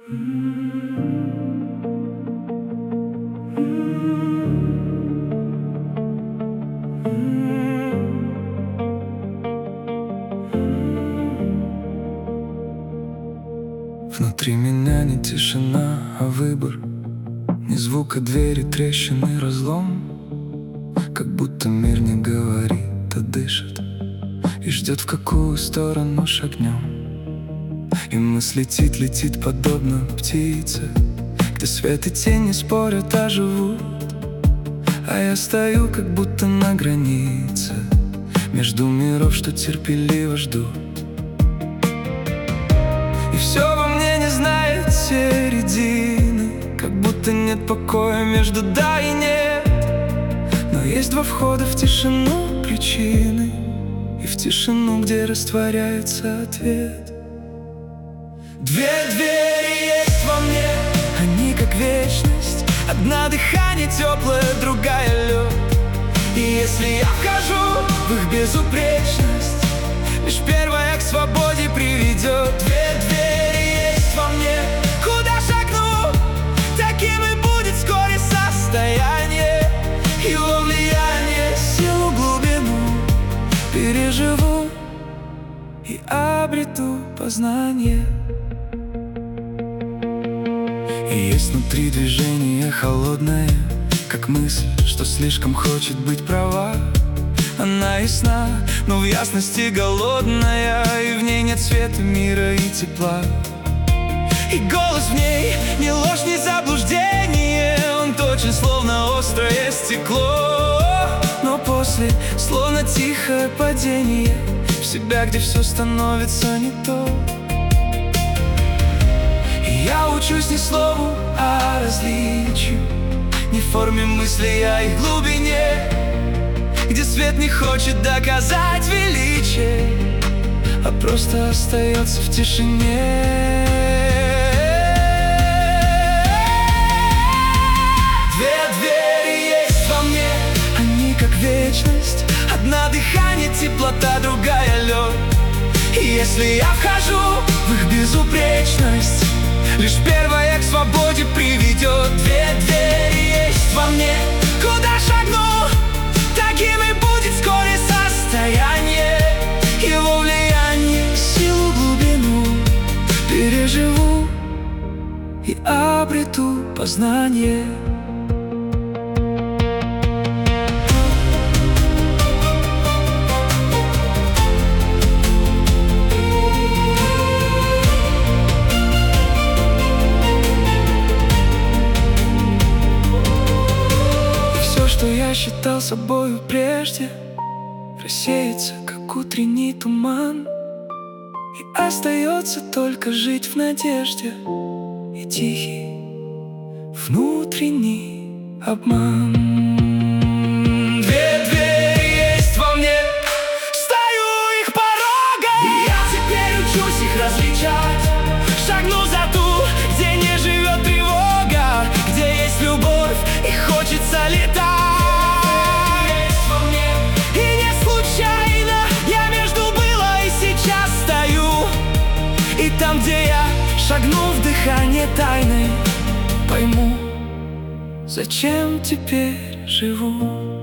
Внутри меня не тишина, а выбор. Ни звука двери, трещины, разлом. Как будто мир не говорит, а дышит и ждет, в какую сторону шагнем. И мысль летит подобно птице, где свет и тень не спорят, а живут. А я стою, как будто на границе между миров, что терпеливо ждут. И все во мне не знает середины, как будто нет покоя между да и нет. Но есть два входа в тишину причины, и в тишину, где растворяется ответ. Две двери есть во мне, они как вечность. Одна дыхание теплое, другая лед. И если я вхожу в их безупречность, лишь первая к свободе приведет. Две двери есть во мне, куда шагну, таким и будет вскоре состояние. Его влияние, силу, глубину переживу и обрету познание. И есть внутри движение холодное, как мысль, что слишком хочет быть права. Она ясна, но в ясности голодная, и в ней нет света, мира и тепла. И голос в ней не ложь, не заблуждение, он точен, словно острое стекло. Но после, словно тихое падение в себя, где все становится не то. И я учусь не слову, а различию, не в форме мысли, а их глубине, где свет не хочет доказать величие, а просто остается в тишине. Две двери есть во мне, они как вечность. Одна дыхание, теплота, другая лед. И если я вхожу в их безупречность, лишь первая к свободе приведет. Две двери есть во мне, куда шагну, таким и будет вскоре состояние. Его влияние, силу, глубину переживу и обрету познание. Что я считал собою прежде рассеется, как утренний туман, и остается только жить в надежде и тихий внутренний обман. Две двери есть во мне, стою у их порога, и я теперь учусь их различать. Шагну за ту, где не живет тревога, где есть любовь и хочется летать. И там, где я шагну в дыхание тайны, пойму, зачем теперь живу.